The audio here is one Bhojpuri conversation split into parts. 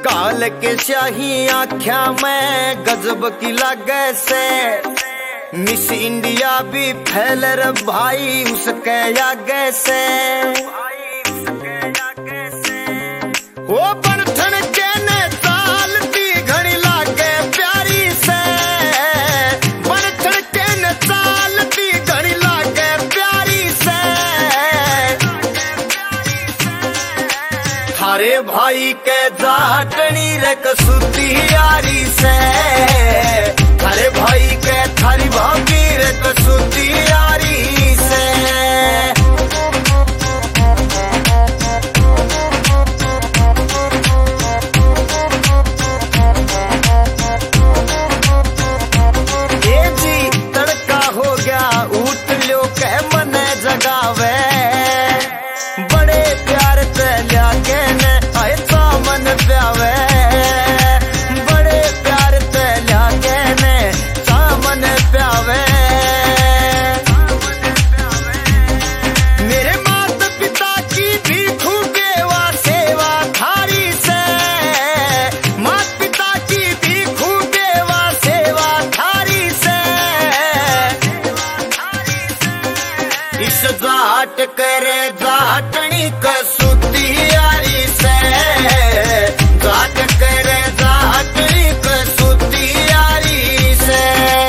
काल के शाही आख्या में गजब की लागे से मिस इंडिया भी फैल र भाई उसके आगे से। वो बंधन के ने चालती घड़ी लागे प्यारी से, बंधन के ने चालती घड़ी लागे प्यारी से। थारे भाई के जाटनी रे कसूती यारी से, थारे भाई के थारी भाभी रे कसूती यारी से। जाट करे जाटनी कसूती यारी से, जाट करे जाटनी कसूती यारी से।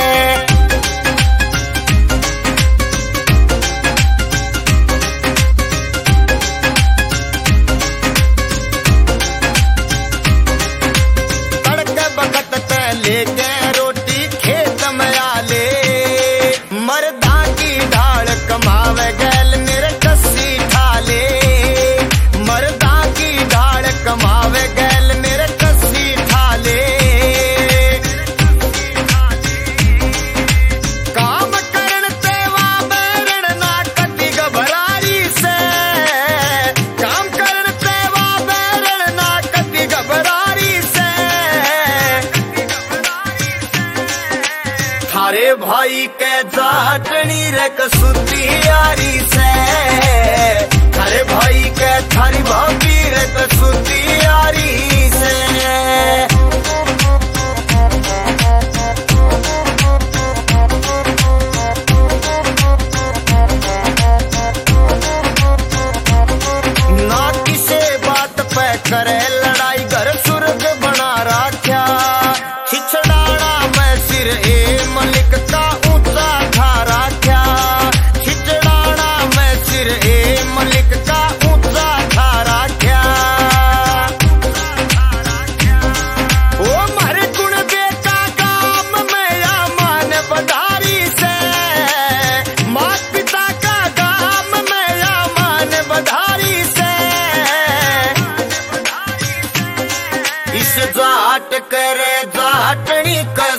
तड़के बखत पे लेके रोटी खेत में आले, मर्दा की ढाल कमावे गैल मेरे कस्सी ठाले, मर्दा की ढाल कमावे गैल मेरे कस्सी ठाले। काम करन तेवा बैरण ना कटी घबरारी से, काम करन तेवा बैरण ना कटी घबरारी से। थारे भाई के जाटनी रे कसूती यारी से, थारे भाई के थारी भाभी रे कसूती यारी से। ना किसे बात पे करे लड़ाई घर सुर्ग बना राख्या, खिचड़ाना में सिर ए मलिक का ऊंचा खा राख्या, खिचड़ाना में सिर ए मलिक का ऊंचा खा राख्या। वो मारे गुण बेटा काम में या मान बधारी से, मात पिता का काम में या मान बधारी से। इस जाट करे जाटनी कर